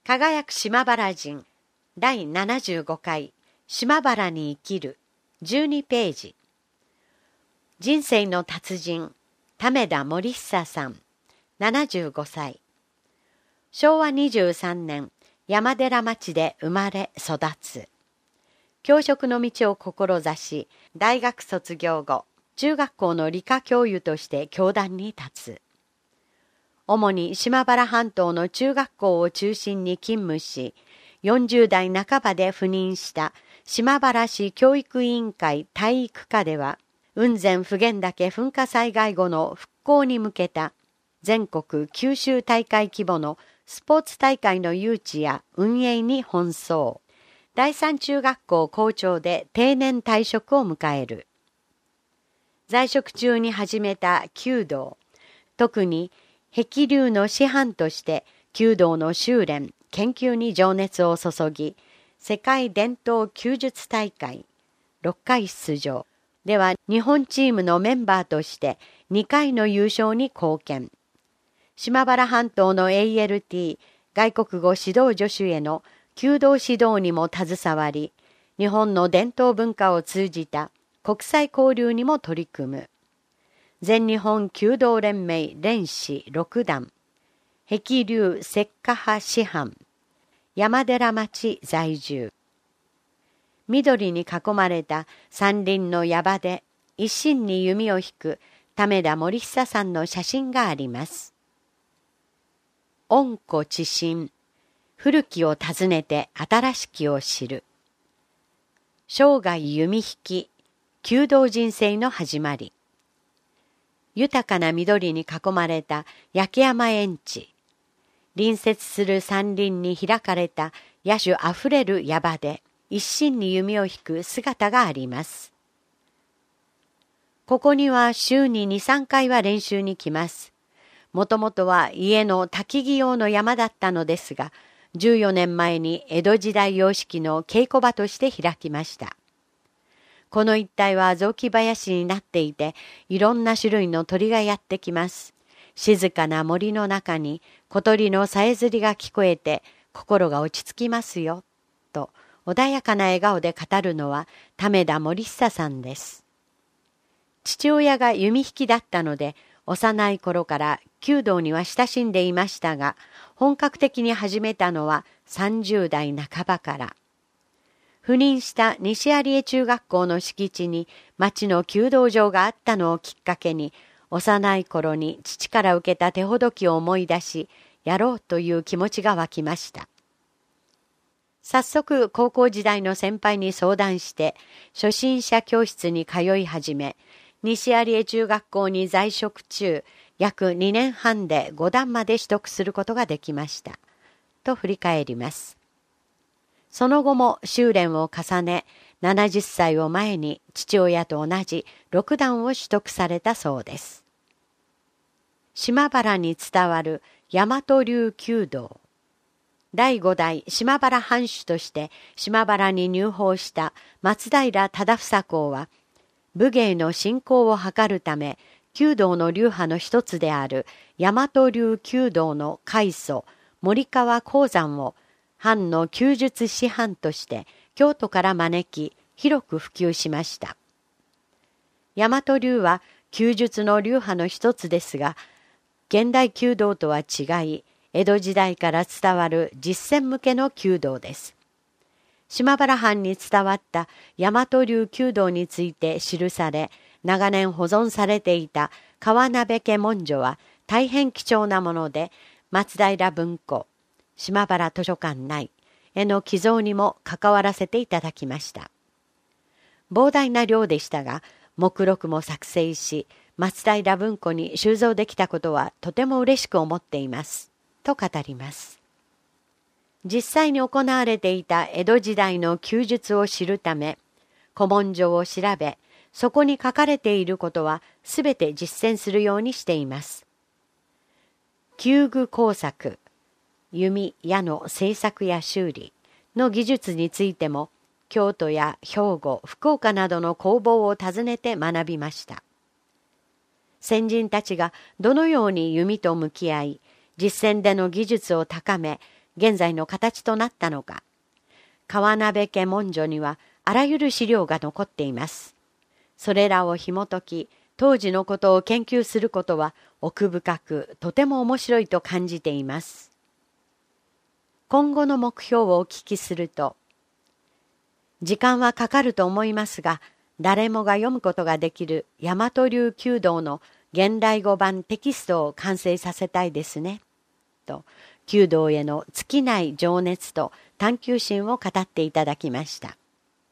輝く島原人第75回島原に生きる12ページ。人生の達人為田森久さん75歳。昭和23年山寺町で生まれ育つ。教職の道を志し、大学卒業後中学校の理科教諭として教壇に立つ。主に島原半島の中学校を中心に勤務し、40代半ばで赴任した島原市教育委員会体育課では、雲仙普賢岳噴火災害後の復興に向けた全国九州大会規模のスポーツ大会の誘致や運営に奔走。第三中学校校長で定年退職を迎える。在職中に始めた弓道、特に碧龍の師範として弓道の修練、研究に情熱を注ぎ、世界伝統弓術大会6回出場では日本チームのメンバーとして2回の優勝に貢献。島原半島の ALT 外国語指導助手への弓道指導にも携わり、日本の伝統文化を通じた国際交流にも取り組む。全日本弓道連盟連士6段、碧龍石化派師範、山寺町在住。緑に囲まれた山林の矢場で一心に弓を引く為田森久さんの写真があります。温故知新、古きを訪ねて新しきを知る。生涯弓引き、弓道人生の始まり。豊かな緑に囲まれた焼山園地。隣接する山林に開かれた野趣あふれる矢場で一心に弓を引く姿があります。ここには週に2、3回は練習に来ます。もともとは家の焚き木用の山だったのですが、14年前に江戸時代様式の稽古場として開きました。この一帯は雑木林になっていて、いろんな種類の鳥がやってきます。静かな森の中に小鳥のさえずりが聞こえて心が落ち着きますよ、と穏やかな笑顔で語るのは為田森久さんです。父親が弓引きだったので、幼い頃から弓道には親しんでいましたが、本格的に始めたのは30代半ばから。赴任した西有江中学校の敷地に町の弓道場があったのをきっかけに、幼い頃に父から受けた手ほどきを思い出し、やろうという気持ちが湧きました。早速高校時代の先輩に相談して初心者教室に通い始め、西有江中学校に在職中約2年半で5段まで取得することができましたと振り返ります。その後も修練を重ね、70歳を前に父親と同じ6段を取得されたそうです。島原に伝わる大和流弓道。第5代島原藩主として島原に入藩した松平忠房公は、武芸の振興を図るため、弓道の流派の一つである大和流弓道の開祖森川鉱山を藩の弓術師範として京都から招き、広く普及しました。大和流は弓術の流派の一つですが、現代弓道とは違い、江戸時代から伝わる実践向けの弓道です。島原藩に伝わった大和流弓道について記され、長年保存されていた川鍋家文書は大変貴重なもので、松平文庫、島原図書館内への寄贈にも関わらせていただきました。膨大な量でしたが、目録も作成し、松平文庫に収蔵できたことはとても嬉しく思っています、と語ります。実際に行われていた江戸時代の弓術を知るため、古文書を調べ、そこに書かれていることはすべて実践するようにしています。弓具工作、弓矢の製作や修理の技術についても、京都や兵庫、福岡などの工房を訪ねて学びました。先人たちがどのように弓と向き合い、実践での技術を高め、 現在の形となったのか。川鍋家文書にはあらゆる資料が残っています。それらを紐解き、当時のことを研究することは奥深く、とても面白いと感じています。今後の目標をお聞きすると、時間はかかると思いますが、誰もが読むことができる大和流弓道の現代語版テキストを完成させたいですね。と、弓道への尽きない情熱と探求心を語っていただきました。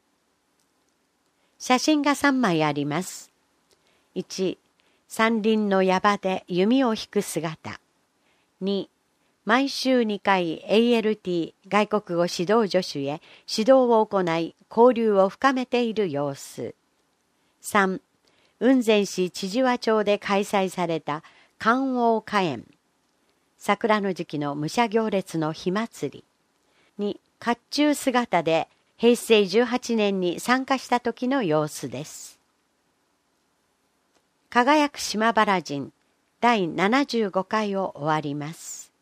写真が3枚あります。1、山林の矢場で弓を引く姿。2、毎週2回 ALT 外国語指導助手へ指導を行い交流を深めている様子。3、雲仙市千々和町で開催された観桜花園。桜の時期の武者行列の火祭り。2、甲冑姿で平成18年に参加した時の様子です。輝く島原人第75回を終わります。